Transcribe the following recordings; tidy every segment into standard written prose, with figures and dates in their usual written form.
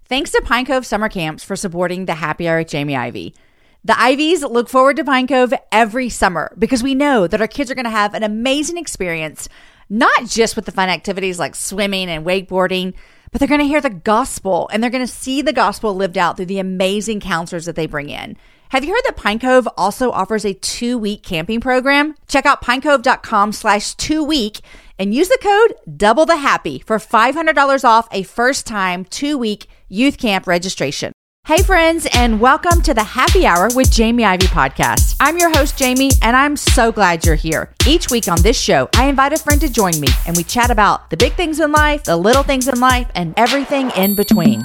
Thanks to Pine Cove Summer Camps for supporting the Happy Hour with Jamie Ivey. The Ivies look forward to Pine Cove every summer because we know that our kids are going to have an amazing experience, not just with the fun activities like swimming and wakeboarding, but they're going to hear the gospel and they're going to see the gospel lived out through the amazing counselors that they bring in. Have you heard that Pine Cove also offers a 2-week camping program? Check out pinecove.com/2week and use the code DOUBLETHEHAPPY for $500 off a first-time 2-week youth camp registration. Hey friends, and welcome to the Happy Hour with Jamie Ivey podcast. I'm your host, Jamie, and I'm so glad you're here. Each week on this show, I invite a friend to join me and we chat about the big things in life, the little things in life, and everything in between.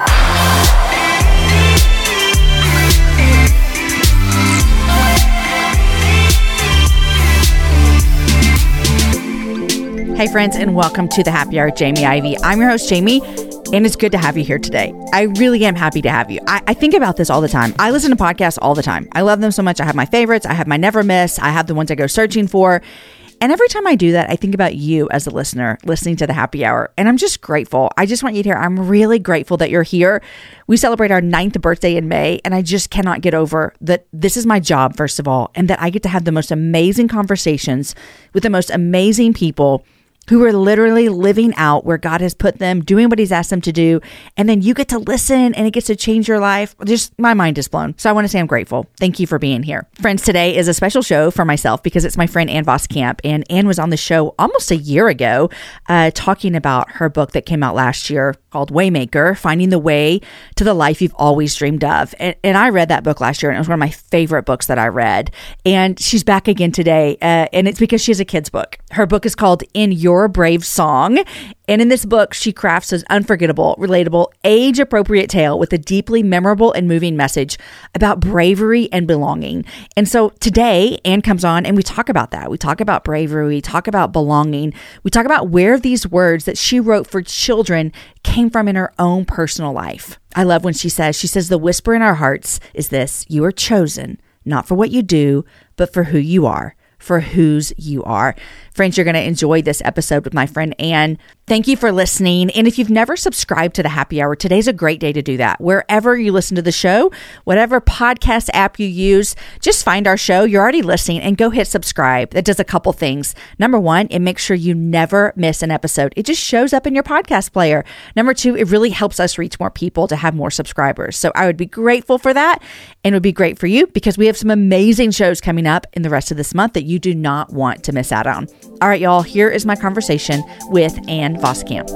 Hey friends, and welcome to the Happy Hour with Jamie Ivey. I'm your host, Jamie, and it's good to have you here today. I really am happy to have you. I think about this all the time. I listen to podcasts all the time. I love them so much. I have my favorites. I have my never miss. I have the ones I go searching for. And every time I do that, I think about you as a listener listening to the Happy Hour. And I'm just grateful. I just want you to hear, I'm really grateful that you're here. We celebrate our 9th birthday in May. And I just cannot get over that this is my job, first of all, and that I get to have the most amazing conversations with the most amazing people who are literally living out where God has put them, doing what he's asked them to do. And then you get to listen and it gets to change your life. Just my mind is blown. So I want to say I'm grateful. Thank you for being here. Friends, today is a special show for myself because it's my friend Ann Voskamp. And Ann was on the show almost a year ago talking about her book that came out last year called Waymaker, Finding the Way to the Life You've Always Dreamed of. And I read that book last year and it was one of my favorite books that I read. And she's back again today. And it's because she has a kid's book. Her book is called In Your Brave Song. And in this book, she crafts an unforgettable, relatable, age-appropriate tale with a deeply memorable and moving message about bravery and belonging. And so today, Ann comes on and we talk about that. We talk about bravery. We talk about belonging. We talk about where these words that she wrote for children came from in her own personal life. I love when she says, the whisper in our hearts is this: you are chosen, not for what you do, but for who you are. For whose you are. Friends, you're going to enjoy this episode with my friend Ann. Thank you for listening. And if you've never subscribed to the Happy Hour, today's a great day to do that. Wherever you listen to the show, whatever podcast app you use, just find our show. You're already listening and go hit subscribe. That does a couple things. Number one, it makes sure you never miss an episode. It just shows up in your podcast player. Number two, it really helps us reach more people to have more subscribers. So I would be grateful for that. And it would be great for you because we have some amazing shows coming up in the rest of this month that you do not want to miss out on. All right, y'all, here is my conversation with Ann Voskamp.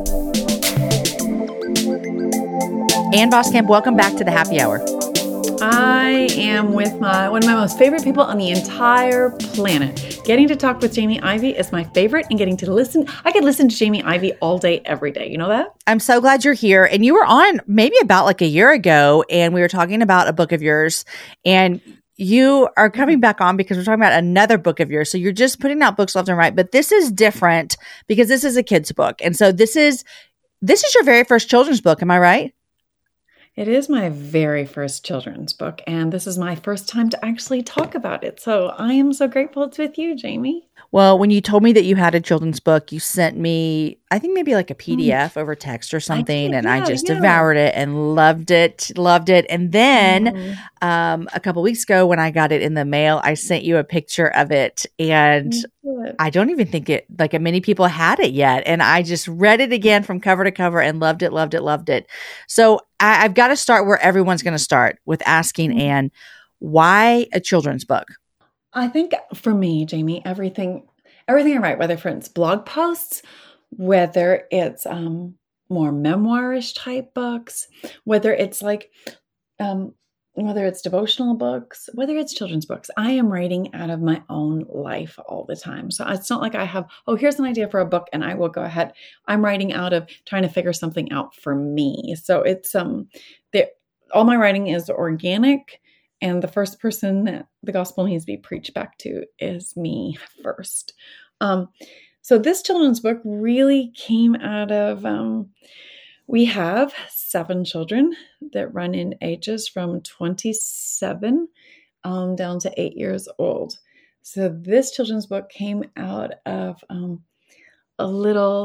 Ann Voskamp, welcome back to the Happy Hour. I am with one of my most favorite people on the entire planet. Getting to talk with Jamie Ivey is my favorite, and getting to listen. I could listen to Jamie Ivey all day, every day. You know that? I'm so glad you're here. And you were on maybe about like a year ago, and we were talking about a book of yours, and you are coming back on because we're talking about another book of yours. So you're just putting out books left and right, but this is different because this is a kid's book. And so this is your very first children's book. Am I right? It is my very first children's book, and this is my first time to actually talk about it. So I am so grateful it's with you, Jamie. Well, when you told me that you had a children's book, you sent me, I think maybe like a PDF over text or something, and I just devoured it and loved it. And then a couple weeks ago when I got it in the mail, I sent you a picture of it, and I don't even think many people had it yet. And I just read it again from cover to cover and loved it. So I've got to start where everyone's going to start, with asking Ann, why a children's book? I think for me, Jamie, everything I write, whether it's blog posts, whether it's more memoirish type books, whether it's whether it's devotional books, whether it's children's books, I am writing out of my own life all the time. So it's not like I have, here's an idea for a book and I will go ahead. I'm writing out of trying to figure something out for me. So it's all my writing is organic. And the first person that the gospel needs to be preached back to is me first. So this children's book really came out of, we have 7 children that run in ages from 27 down to 8 years old. So this children's book came out of a little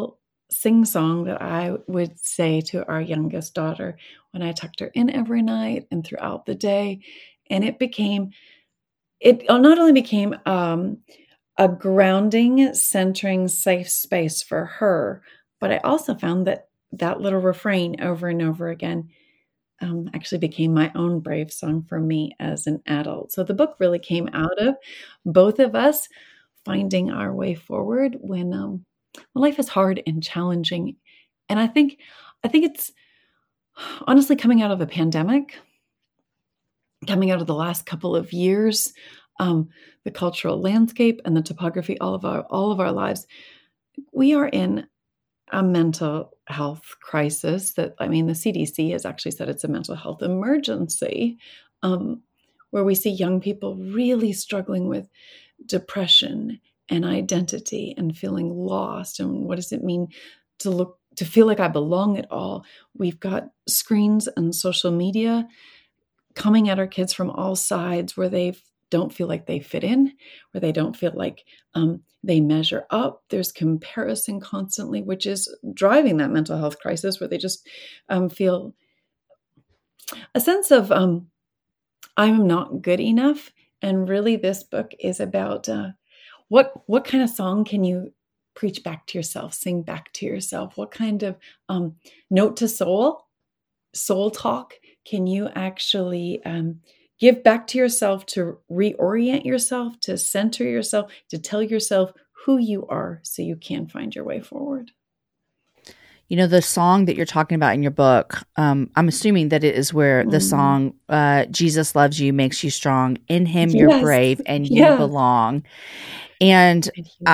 sing-song that I would say to our youngest daughter when I tucked her in every night and throughout the day. And it not only became a grounding, centering, safe space for her, but I also found that little refrain over and over again actually became my own brave song for me as an adult. So the book really came out of both of us finding our way forward when life is hard and challenging. And I think it's honestly coming out of a pandemic, coming out of the last couple of years, the cultural landscape and the topography, all of our lives. We are in a mental health crisis the CDC has actually said it's a mental health emergency, where we see young people really struggling with depression and identity and feeling lost. And what does it mean to feel like I belong at all? We've got screens and social media coming at our kids from all sides where they don't feel like they fit in, where they don't feel like they measure up. There's comparison constantly, which is driving that mental health crisis, where they just feel a sense of I'm not good enough. And really, this book is about what kind of song can you preach back to yourself, sing back to yourself? What kind of note to soul talk can you actually give back to yourself to reorient yourself, to center yourself, to tell yourself who you are so you can find your way forward? You know, the song that you're talking about in your book, I'm assuming that it is where the song, Jesus loves you, makes you strong. In him, you're brave and you belong. And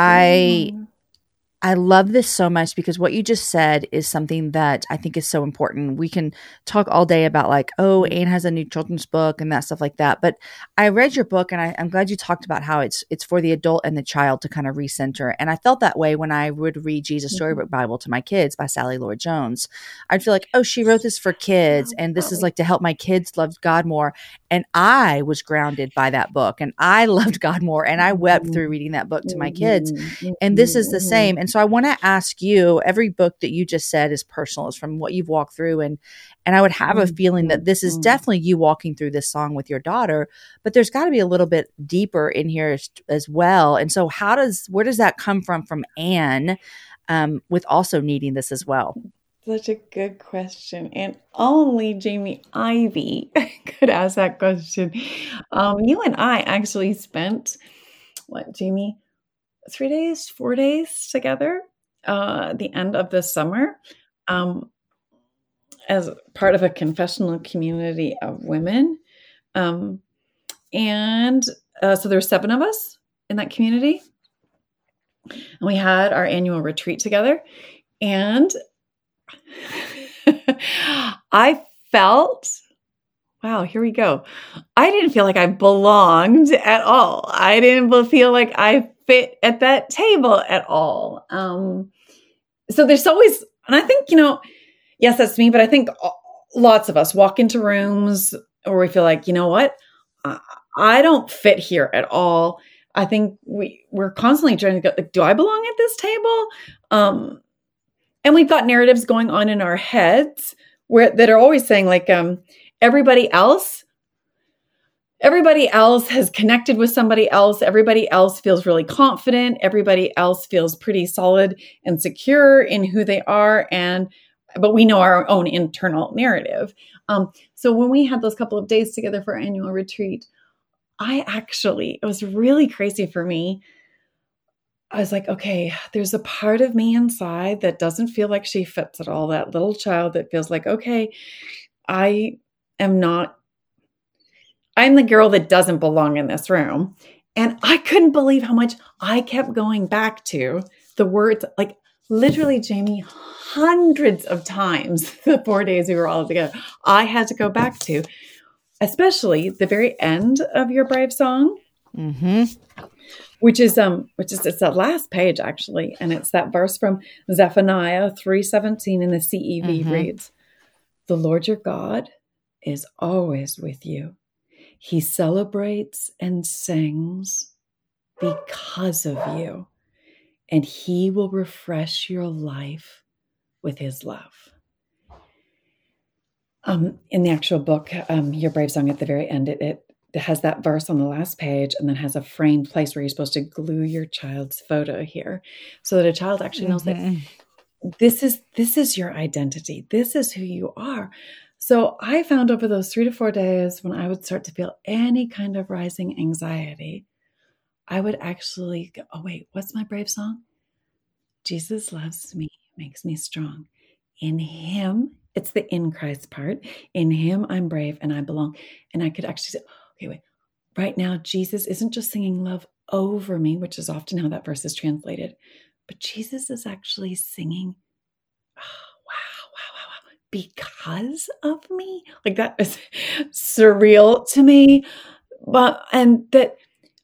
I love this so much because what you just said is something that I think is so important. We can talk all day about like, oh, Anne has a new children's book and that stuff like that. But I read your book and I'm glad you talked about how it's for the adult and the child to kind of recenter. And I felt that way when I would read Jesus Storybook Bible to my kids by Sally Lloyd Jones. I'd feel like, oh, she wrote this for kids and this is like to help my kids love God more. And I was grounded by that book and I loved God more. And I wept through reading that book to my kids. And this is the same. And so I want to ask you, every book that you just said is personal. It's from what you've walked through. And I would have a feeling that this is definitely you walking through this song with your daughter, but there's got to be a little bit deeper in here as well. And so where does that come from Anne, with also needing this as well? Such a good question. And only Jamie Ivey could ask that question. You and I actually spent, Jamie, 4 days together at the end of the summer as part of a confessional community of women. So there's 7 of us in that community. And we had our annual retreat together. And I felt, wow, here we go. I didn't feel like I belonged at all. I didn't feel like I fit at that table at all. So there's always, and I think, yes, that's me, but I think lots of us walk into rooms where we feel like, you know what, I don't fit here at all. I think we're constantly trying to go, like, do I belong at this table? And we've got narratives going on in our heads that are always saying like, everybody else has connected with somebody else. Everybody else feels really confident. Everybody else feels pretty solid and secure in who they are. But we know our own internal narrative. So when we had those couple of days together for our annual retreat, it was really crazy for me. I was like, okay, there's a part of me inside that doesn't feel like she fits at all. That little child that feels like, okay, I'm the girl that doesn't belong in this room. And I couldn't believe how much I kept going back to the words, like literally, Jamie, hundreds of times the 4 days we were all together. I had to go back to, especially the very end of your brave song, which is it's that last page actually, and it's that verse from Zephaniah 3:17 in the CEV reads, "The Lord your God is always with you. He celebrates and sings because of you, and he will refresh your life with his love. In the actual book, Your Brave Song, at the very end, it has that verse on the last page and then has a framed place where you're supposed to glue your child's photo here so that a child actually knows that this is your identity. This is who you are. So I found over those 3 to 4 days when I would start to feel any kind of rising anxiety, I would actually go, oh, wait, what's my brave song? Jesus loves me, makes me strong. In him, it's the in Christ part. In him, I'm brave and I belong. And I could actually say, okay, wait, right now, Jesus isn't just singing love over me, which is often how that verse is translated, but Jesus is actually singing, oh, wow, because of me. Like that is surreal to me. And that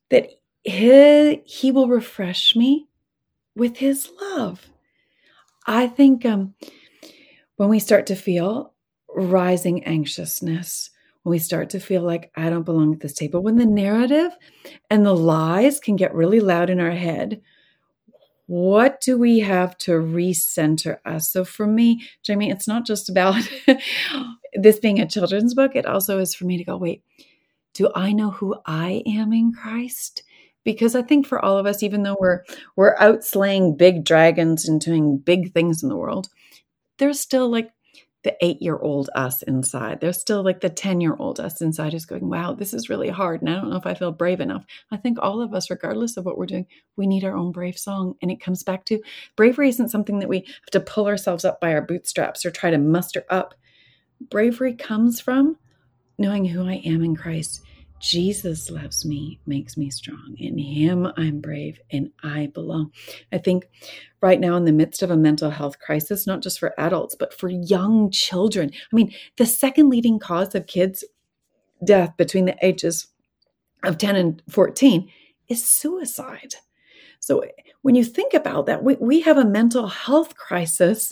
he will refresh me with his love. I think when we start to feel rising anxiousness, when we start to feel like I don't belong at this table, when the narrative and the lies can get really loud in our head, what do we have to recenter us? So for me, Jamie, it's not just about this being a children's book. It also is for me to go, wait, do I know who I am in Christ? Because I think for all of us, even though we're out slaying big dragons and doing big things in the world, there's still like the 8-year-old us inside. There's still like the 10-year-old us inside who's going, wow, this is really hard. And I don't know if I feel brave enough. I think all of us, regardless of what we're doing, we need our own brave song. And it comes back to bravery isn't something that we have to pull ourselves up by our bootstraps or try to muster up. Bravery comes from knowing who I am in Christ. Jesus loves me, makes me strong. In him, I'm brave and I belong. I think right now in the midst of a mental health crisis, not just for adults, but for young children. I mean, the second leading cause of kids' death between the ages of 10 and 14 is suicide. So when you think about that, we have a mental health crisis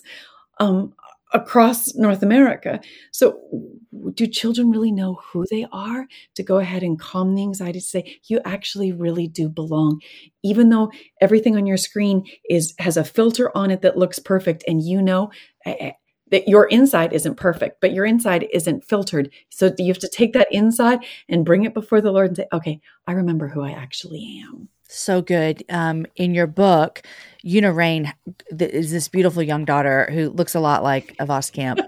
across North America. So do children really know who they are to go ahead and calm the anxiety, to say, you actually really do belong, even though everything on your screen has a filter on it that looks perfect. And you know that your inside isn't perfect, but your inside isn't filtered. So you have to take that inside and bring it before the Lord and say, okay, I remember who I actually am. So good. In your book, Una Rain is this beautiful young daughter who looks a lot like Voskamp.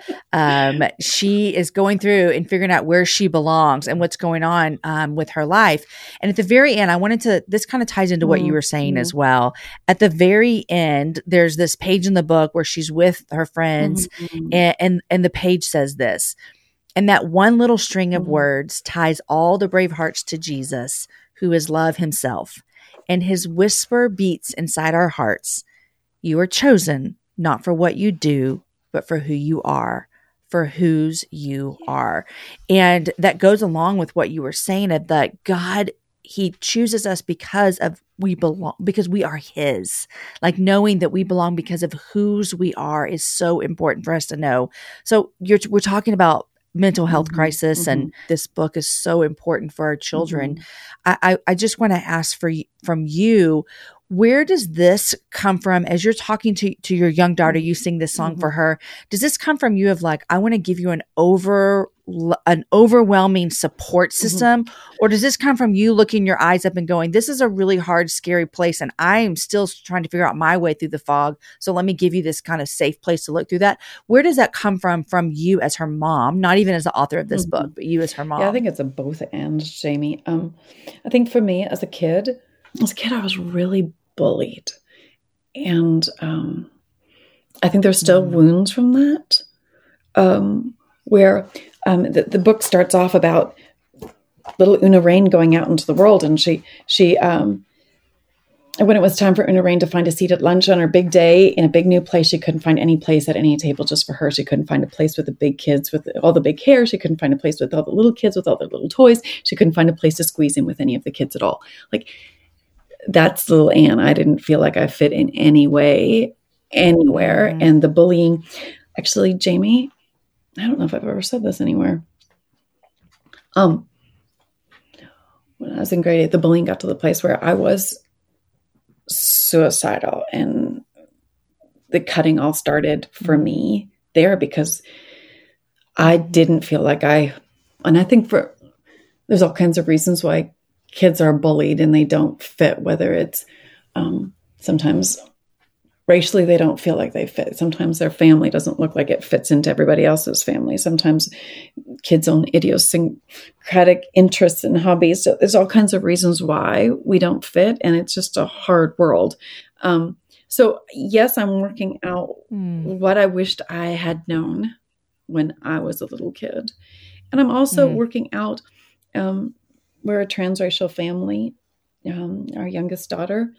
She is going through and figuring out where she belongs and what's going on with her life. And at the very end, this kind of ties into what you were saying as well. At the very end, there's this page in the book where she's with her friends and the page says this, and that one little string of words ties all the brave hearts to Jesus, who is love himself. And his whisper beats inside our hearts. You are chosen, not for what you do, but for who you are, for whose you are. And that goes along with what you were saying of that God, he chooses us because we belong, because we are his. Like knowing that we belong because of whose we are is so important for us to know. So we're talking about mental health crisis, and this book is so important for our children. I just want to ask from you, where does this come from as you're talking to your young daughter? You sing this song for her. Does this come from you of like, I want to give you an overwhelming support system, or does this come from you looking your eyes up and going, this is a really hard, scary place, and I am still trying to figure out my way through the fog, so let me give you this kind of safe place to look through that? Where does that come from you as her mom, not even as the author of this book, but you as her mom? Yeah, I think it's a both and, Jamie. I think for me as a kid, I was really bullied, and I think there's still wounds from that, where the book starts off about little Una Rain going out into the world, and she when it was time for Una Rain to find a seat at lunch on her big day in a big new place, she couldn't find any place at any table just for her. She couldn't find a place with the big kids with all the big hair. She couldn't find a place with all the little kids with all their little toys. She couldn't find a place to squeeze in with any of the kids at all. Like, that's little Anne. I didn't feel like I fit in any way, anywhere. And the bullying, actually, Jamie, I don't know if I've ever said this anywhere. When I was in grade 8, the bullying got to the place where I was suicidal and the cutting all started for me there, because I didn't feel like and I think there's all kinds of reasons why kids are bullied and they don't fit, whether it's sometimes racially, they don't feel like they fit. Sometimes their family doesn't look like it fits into everybody else's family. Sometimes kids' own idiosyncratic interests and hobbies. So there's all kinds of reasons why we don't fit, and it's just a hard world. So yes, I'm working out what I wished I had known when I was a little kid. And I'm also working out, we're a transracial family. Our youngest daughter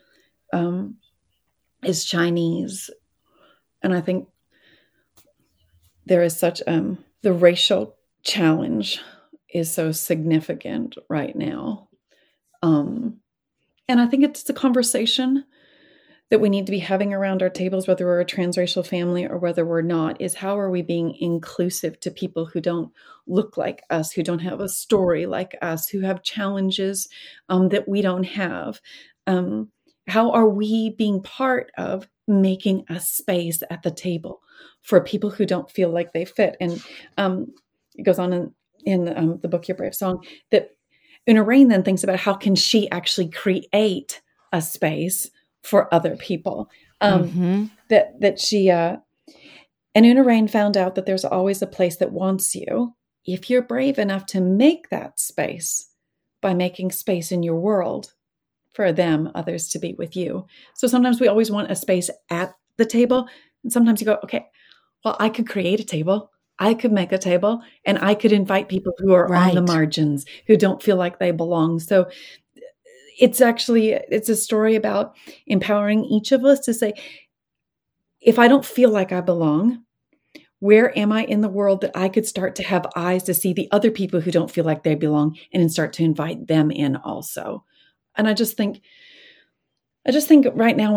is Chinese. And I think there is such, the racial challenge is so significant right now. And I think it's the conversation that we need to be having around our tables, whether we're a transracial family or whether we're not, is how are we being inclusive to people who don't look like us, who don't have a story like us, who have challenges that we don't have. How are we being part of making a space at the table for people who don't feel like they fit? And it goes on in the book, Your Brave Song, that Una Rain then thinks about how can she actually create a space for other people. That she and Una Rain found out that there's always a place that wants you if you're brave enough to make that space by making space in your world for them, others to be with you. So sometimes we always want a space at the table. And sometimes you go, okay, well, I could create a table. I could make a table, and I could invite people who are on the margins, who don't feel like they belong. So it's a story about empowering each of us to say, if I don't feel like I belong, where am I in the world that I could start to have eyes to see the other people who don't feel like they belong and then start to invite them in also? And I just think right now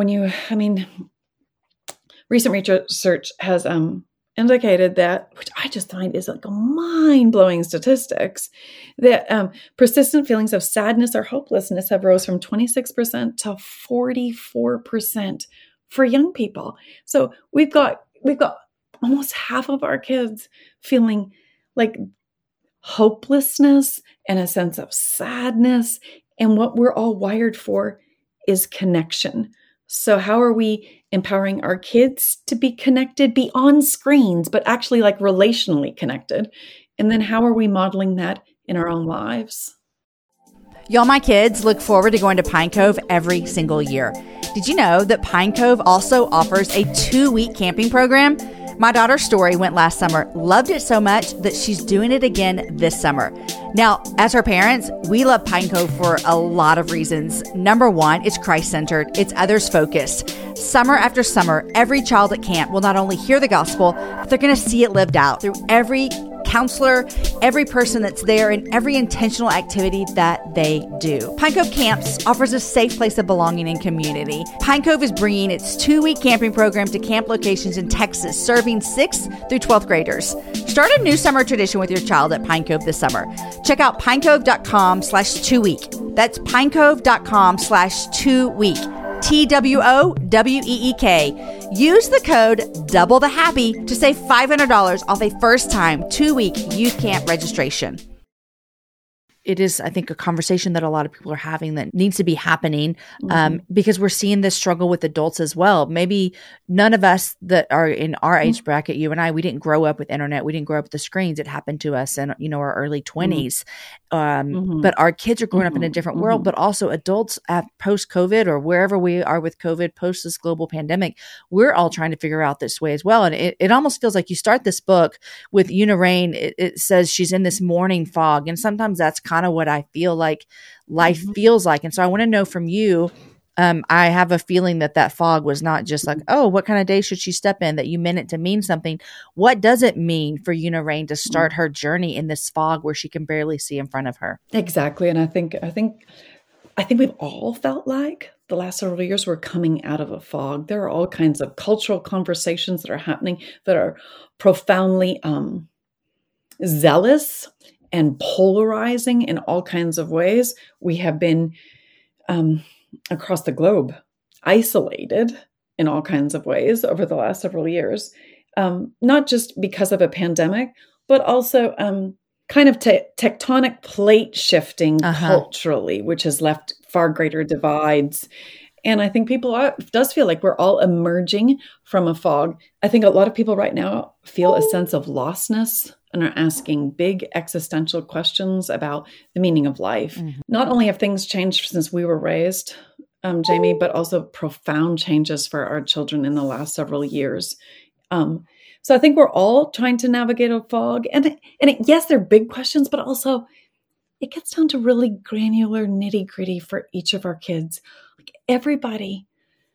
recent research has indicated that, which I just find is like a mind-blowing statistics, that persistent feelings of sadness or hopelessness have rose from 26% to 44% for young people. So we've got almost half of our kids feeling like hopelessness and a sense of sadness. And what we're all wired for is connection. So how are we empowering our kids to be connected beyond screens, but actually like relationally connected? And then how are we modeling that in our own lives? Y'all, my kids look forward to going to Pine Cove every single year. Did you know that Pine Cove also offers a 2-week camping program? My daughter Story went last summer, loved it so much that she's doing it again this summer. Now, as her parents, we love Pine Cove for a lot of reasons. Number one, it's Christ-centered, it's others-focused. Summer after summer, every child at camp will not only hear the gospel, but they're going to see it lived out through every counselor, every person that's there, and every intentional activity that they do. Pine Cove Camps offers a safe place of belonging and community. Pine Cove is bringing its 2-week camping program to camp locations in Texas, serving 6th through 12th graders. Start a new summer tradition with your child at Pine Cove this summer. Check out pinecove.com/2week. That's pinecove.com/2week. TWOWEEK. Use the code DOUBLETHEHAPPY to save $500 off a first-time 2-week youth camp registration. It is, I think, a conversation that a lot of people are having that needs to be happening because we're seeing this struggle with adults as well. Maybe none of us that are in our age bracket, you and I, we didn't grow up with internet. We didn't grow up with the screens. It happened to us in, our early 20s. But our kids are growing up in a different world, but also adults at post-COVID or wherever we are with COVID, post this global pandemic, we're all trying to figure out this way as well. And it almost feels like you start this book with Una Rain. It says she's in this morning fog. And sometimes that's kind of what I feel like life feels like. And so I want to know from you, I have a feeling that fog was not just like, oh, what kind of day should she step in, that you meant it to mean something. What does it mean for Una Rain to start her journey in this fog where she can barely see in front of her? Exactly. And I think we've all felt like the last several years we're coming out of a fog. There are all kinds of cultural conversations that are happening that are profoundly zealous and polarizing in all kinds of ways. We have been across the globe isolated in all kinds of ways over the last several years, not just because of a pandemic, but also kind of tectonic plate shifting culturally, which has left far greater divides. And I think it does feel like we're all emerging from a fog. I think a lot of people right now feel a sense of lostness and are asking big existential questions about the meaning of life. Mm-hmm. Not only have things changed since we were raised, Jamie, but also profound changes for our children in the last several years. So I think we're all trying to navigate a fog. Yes, they're big questions, but also it gets down to really granular nitty gritty for each of our kids. Like everybody,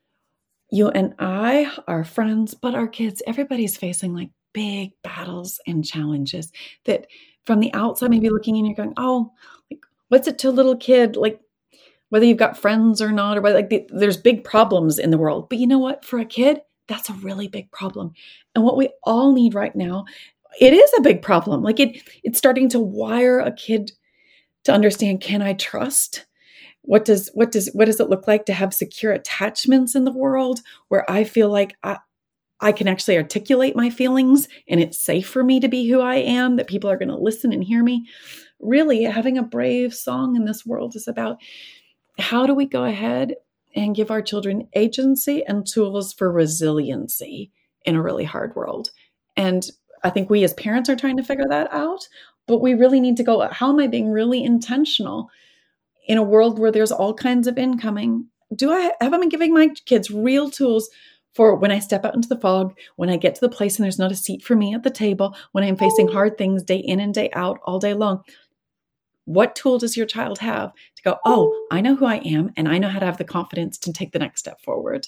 you and I, our friends, but our kids, everybody's facing like big battles and challenges that from the outside, maybe looking in, you're going, oh, like, what's it to a little kid? Like whether you've got friends or not, or whether there's big problems in the world. But you know what? For a kid, that's a really big problem. And what we all need right now, it is a big problem. Like it's starting to wire a kid to understand, can I trust? What does it look like to have secure attachments in the world where I feel like I can actually articulate my feelings and it's safe for me to be who I am, that people are going to listen and hear me? Really, having a brave song in this world is about how do we go ahead and give our children agency and tools for resiliency in a really hard world. And I think we as parents are trying to figure that out, but we really need to go, how am I being really intentional in a world where there's all kinds of incoming? Have I been giving my kids real tools for when I step out into the fog, when I get to the place and there's not a seat for me at the table, when I'm facing hard things day in and day out all day long? What tool does your child have to go, oh, I know who I am and I know how to have the confidence to take the next step forward?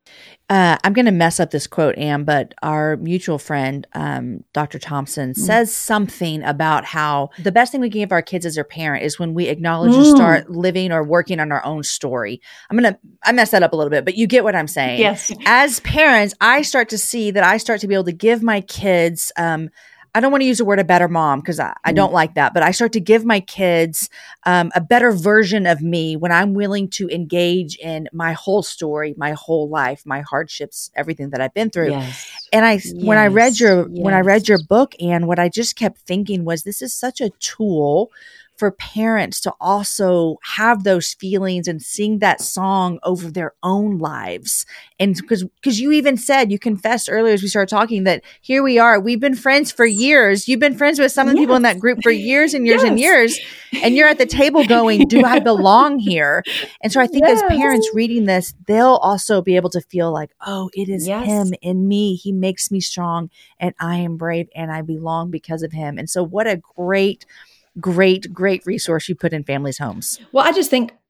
I'm going to mess up this quote, Anne, but our mutual friend, Dr. Thompson, says something about how the best thing we can give our kids as their parent is when we acknowledge and start living or working on our own story. I messed that up a little bit, but you get what I'm saying. Yes. As parents, I start to see that I start to be able to give my kids, I don't want to use the word a better mom because I don't like that, but I start to give my kids a better version of me when I'm willing to engage in my whole story, my whole life, my hardships, everything that I've been through. Yes. And when I read your book, Anne, what I just kept thinking was this is such a tool for parents to also have those feelings and sing that song over their own lives. And because you even said, you confessed earlier as we started talking that here we are, we've been friends for years. You've been friends with some of the people in that group for years and years and years. And you're at the table going, do I belong here? And so I think as parents reading this, they'll also be able to feel like, oh, it is him in me. He makes me strong and I am brave and I belong because of him. And so what a great resource you put in families' homes. Well, I just think,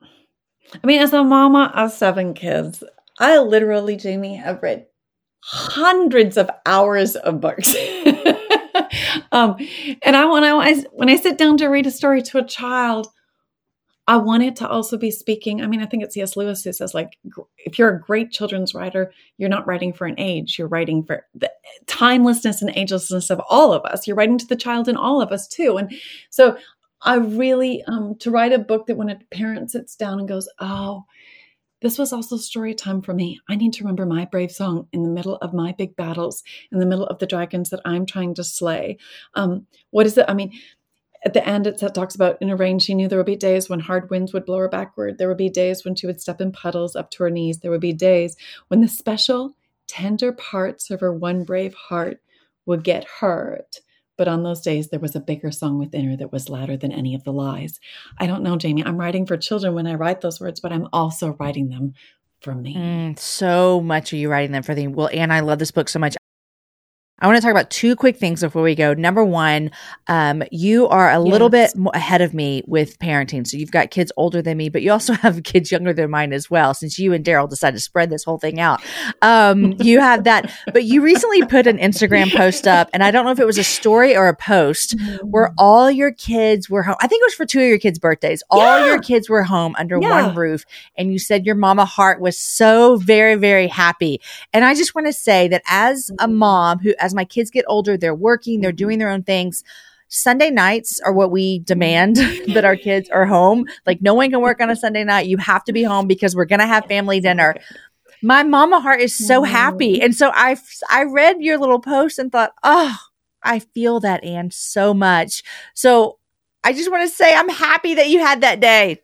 as a mama of 7 kids, I literally, Jamie, have read hundreds of hours of books. And when I sit down to read a story to a child, I want it to also be speaking. I think it's C.S. Lewis who says, like, if you're a great children's writer, you're not writing for an age. You're writing for the timelessness and agelessness of all of us. You're writing to the child in all of us too. And so I really, to write a book that when a parent sits down and goes, oh, this was also story time for me. I need to remember my brave song in the middle of my big battles, in the middle of the dragons that I'm trying to slay. What is it? At the end, it talks about in a rain, she knew there would be days when hard winds would blow her backward. There would be days when she would step in puddles up to her knees. There would be days when the special, tender parts of her one brave heart would get hurt. But on those days, there was a bigger song within her that was louder than any of the lies. I don't know, Jamie. I'm writing for children when I write those words, but I'm also writing them for me. So much are you writing them for them? Well, Anne, I love this book so much. I want to talk about 2 quick things before we go. Number one, you are a little bit ahead of me with parenting. So you've got kids older than me, but you also have kids younger than mine as well, since you and Daryl decided to spread this whole thing out. You have that. But you recently put an Instagram post up, and I don't know if it was a story or a post, where all your kids were home. I think it was for 2 of your kids' birthdays. All your kids were home under one roof. And you said your mama heart was so very, very happy. And I just want to say that as a mom who, as my kids get older, they're working, they're doing their own things. Sunday nights are what we demand that our kids are home. Like no one can work on a Sunday night. You have to be home because we're going to have family dinner. my mama heart is so happy. And so I read your little post and thought, oh, I feel that, Anne, so much. So I just want to say I'm happy that you had that day.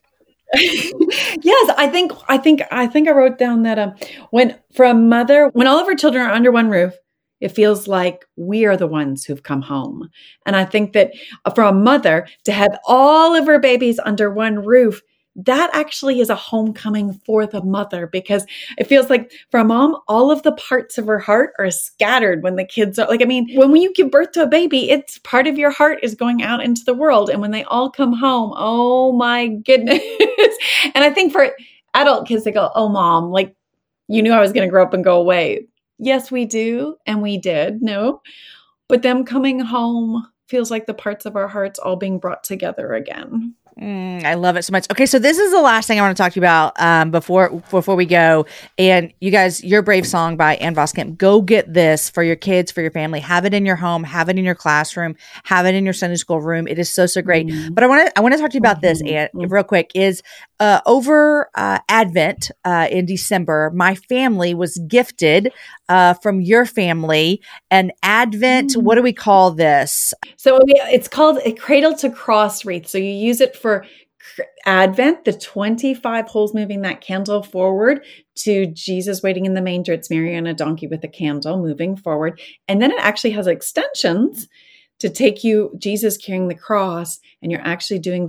Yes, I think I wrote down that when for a mother, when all of her children are under one roof, it feels like we are the ones who've come home. And I think that for a mother to have all of her babies under one roof, that actually is a homecoming for the mother, because it feels like for a mom, all of the parts of her heart are scattered when the kids are like, I mean, when you give birth to a baby, it's part of your heart is going out into the world. And when they all come home, oh my goodness. And I think for adult kids, they go, oh, mom, like, you knew I was going to grow up and go away. Yes, we do. And we did. No, but them coming home feels like the parts of our hearts all being brought together again. I love it so much. Okay, so this is the last thing I want to talk to you about before we go. And you guys, Your Brave Song by Ann Voskamp. Go get this for your kids, for your family. Have it in your home. Have it in your classroom. Have it in your Sunday school room. It is so great. Mm-hmm. But I want to talk to you about this, Ann, real quick. Is over Advent in December, my family was gifted from your family an Advent. What do we call this? So it's called a cradle to cross wreath. So you use it for Advent, the 25 holes moving that candle forward to Jesus waiting in the manger. It's Mary on a donkey with a candle moving forward. And then it actually has extensions to take you, Jesus carrying the cross, and you're actually doing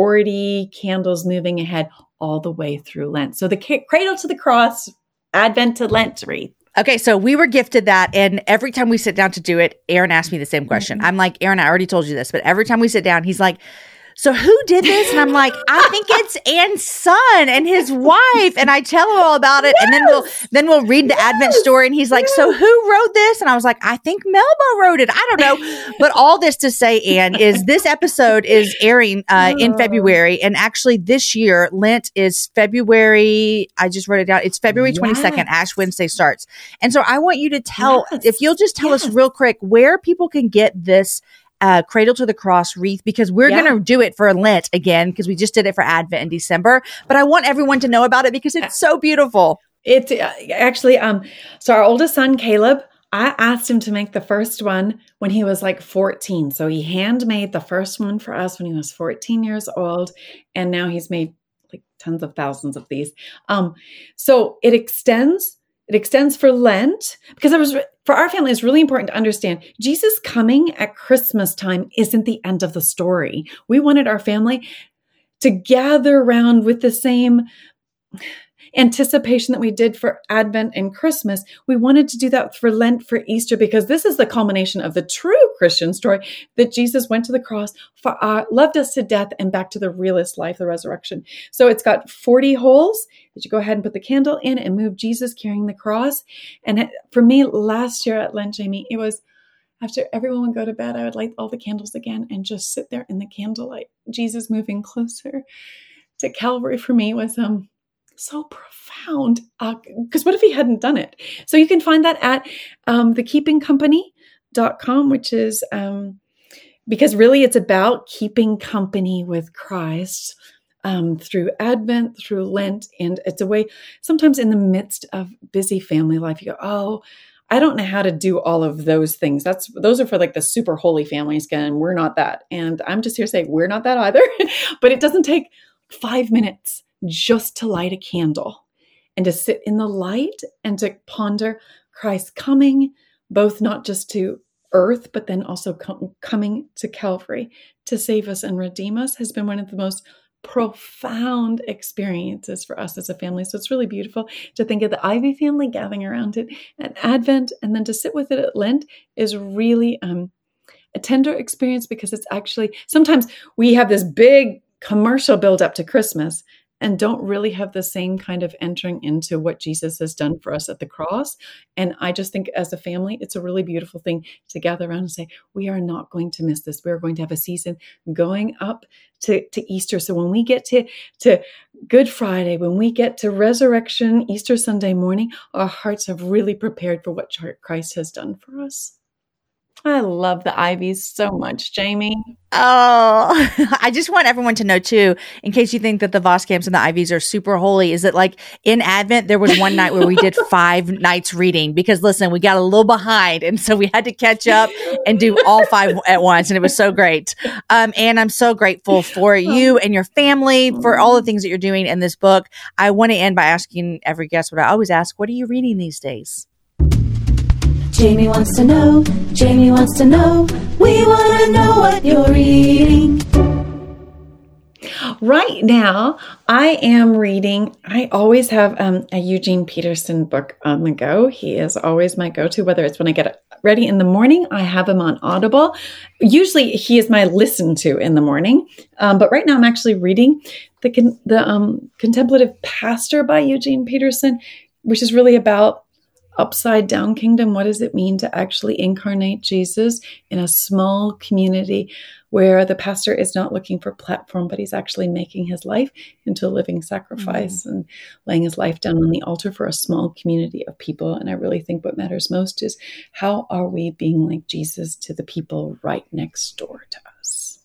40 candles moving ahead all the way through Lent. So the cradle to the cross, Advent to Lent wreath. Okay, so we were gifted that, and every time we sit down to do it, Aaron asked me the same question. I'm like, Aaron, I already told you this, but every time we sit down, he's like, so who did this? And I'm like, I think it's Ann's son and his wife. And I tell him all about it. Yes! And then we'll read the Advent story. And he's like, so who wrote this? And I was like, I think Melba wrote it. I don't know. But all this to say, Ann, is this episode is airing in February. And actually this year, Lent is February. I just wrote it down. It's February 22nd. Ash Wednesday starts. And so I want you to tell, if you'll just tell us real quick where people can get this Cradle to the Cross wreath, because we're going to do it for Lent again, because we just did it for Advent in December. But I want everyone to know about it because it's so beautiful. It actually, so our oldest son, Caleb, I asked him to make the first one when he was like 14. So he handmade the first one for us when he was 14 years old. And now he's made like tens of thousands of these. So it extends for Lent, because for our family, it's really important to understand Jesus coming at Christmas time isn't the end of the story. We wanted our family to gather around with the same anticipation that we did for Advent and Christmas. We wanted to do that for Lent, for Easter, because this is the culmination of the true Christian story that Jesus went to the cross, loved us to death, and back to the realest life, the resurrection. So it's got 40 holes that you go ahead and put the candle in and move Jesus carrying the cross. And for me, last year at Lent, Jamie, it was after everyone would go to bed, I would light all the candles again and just sit there in the candlelight. Jesus moving closer to Calvary for me was so profound, because what if he hadn't done it? So you can find that at thekeepingcompany.com, which is because really it's about keeping company with Christ through Advent, through Lent. And it's a way, sometimes in the midst of busy family life, you go, oh, I don't know how to do all of those things. Those are for like the super holy families, and we're not that. And I'm just here to say we're not that either. But it doesn't take 5 minutes just to light a candle and to sit in the light and to ponder Christ coming, both not just to earth, but then also coming to Calvary to save us and redeem us, has been one of the most profound experiences for us as a family. So it's really beautiful to think of the Ivy family gathering around it at Advent, and then to sit with it at Lent is really a tender experience, because it's actually, sometimes we have this big commercial build up to Christmas and don't really have the same kind of entering into what Jesus has done for us at the cross. And I just think as a family, it's a really beautiful thing to gather around and say, we are not going to miss this. We're going to have a season going up to Easter. So when we get to Good Friday, when we get to Resurrection, Easter Sunday morning, our hearts have really prepared for what Christ has done for us. I love the Ivies so much, Jamie. Oh, I just want everyone to know too, in case you think that the Voskamps and the Ivies are super holy, is that like in Advent, there was one night where we did 5 nights reading because listen, we got a little behind. And so we had to catch up and do all 5 at once. And it was so great. And I'm so grateful for you and your family for all the things that you're doing in this book. I want to end by asking every guest what I always ask. What are you reading these days? Jamie wants to know, Jamie wants to know, we want to know what you're reading. Right now, I am reading, I always have a Eugene Peterson book on the go. He is always my go-to, whether it's when I get ready in the morning, I have him on Audible. Usually he is my listen to in the morning. But right now I'm actually reading the Contemplative Pastor by Eugene Peterson, which is really about upside down kingdom. What does it mean to actually incarnate Jesus in a small community where the pastor is not looking for platform, but he's actually making his life into a living sacrifice and laying his life down on the altar for a small community of people. And I really think what matters most is how are we being like Jesus to the people right next door to us?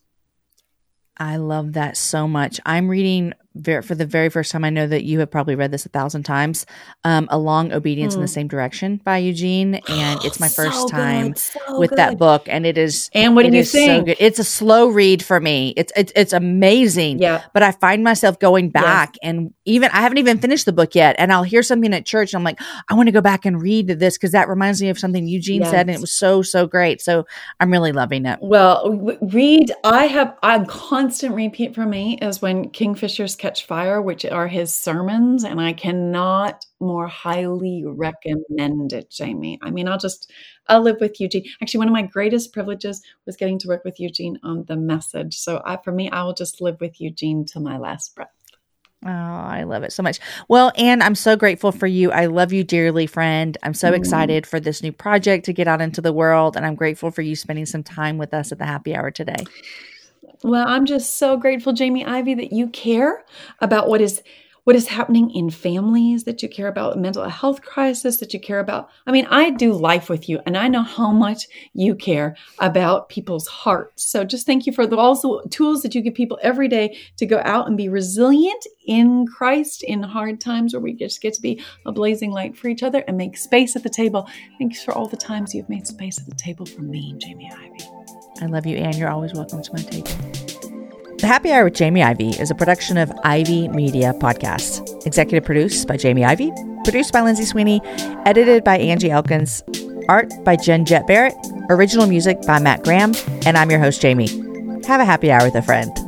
I love that so much. I'm reading for the very first time. I know that you have probably read this 1,000 times. Along Obedience in the Same Direction by Eugene, and it's my first time with that book, and it is. And what did you think? So good. It's a slow read for me. It's amazing. Yeah. But I find myself going back, and I haven't even finished the book yet, and I'll hear something at church, and I'm like, I want to go back and read this because that reminds me of something Eugene said, and it was so great. So I'm really loving it. Well, read. I'm constant repeat for me is when Kingfishers Catch Fire, which are his sermons, and I cannot more highly recommend it, Jamie. I mean, I'll live with Eugene. Actually, one of my greatest privileges was getting to work with Eugene on The Message. So for me, I will just live with Eugene till my last breath. Oh, I love it so much. Well, Anne, I'm so grateful for you. I love you dearly, friend. I'm so excited for this new project to get out into the world, and I'm grateful for you spending some time with us at the happy hour today. Well, I'm just so grateful, Jamie Ivey, that you care about what is happening in families, that you care about mental health crisis, that you care about. I mean, I do life with you, and I know how much you care about people's hearts. So just thank you for all the tools that you give people every day to go out and be resilient in Christ in hard times where we just get to be a blazing light for each other and make space at the table. Thanks for all the times you've made space at the table for me, Jamie Ivey. I love you, Anne. You're always welcome to my table. The Happy Hour with Jamie Ivey is a production of Ivy Media Podcasts. Executive produced by Jamie Ivey, produced by Lindsay Sweeney, edited by Angie Elkins, art by Jen Jett Barrett, original music by Matt Graham, and I'm your host, Jamie. Have a happy hour with a friend.